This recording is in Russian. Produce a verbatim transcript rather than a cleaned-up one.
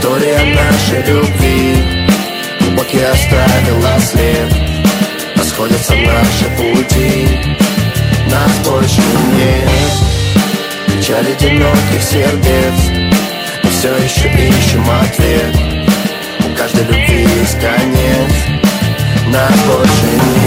История нашей любви глубокий оставила след. Расходятся наши пути, нас больше нет. Печаль одиноких сердец, мы все еще ищем ответ. У каждой любви есть конец, нас больше нет.